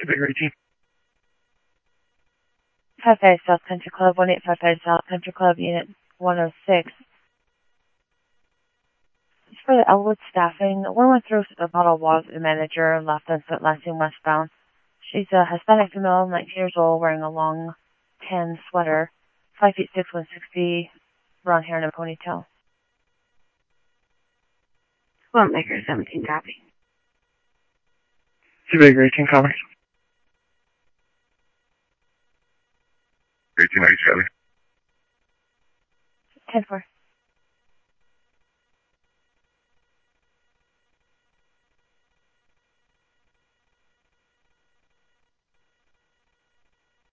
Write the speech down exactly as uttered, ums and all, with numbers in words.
Big eighteen. five five South Country Club, one eight five five South Country Club, Unit one oh six. It's for the Elwood staffing. One went through a bottle of water to the manager and left on Foot Lansing westbound. She's a Hispanic female, nineteen years old, wearing a long tan sweater, five feet six, one sixty, brown hair and a ponytail. Maker seventeen, copy. Big eighteen, copy. eighteen eighty, Charlie. ten four.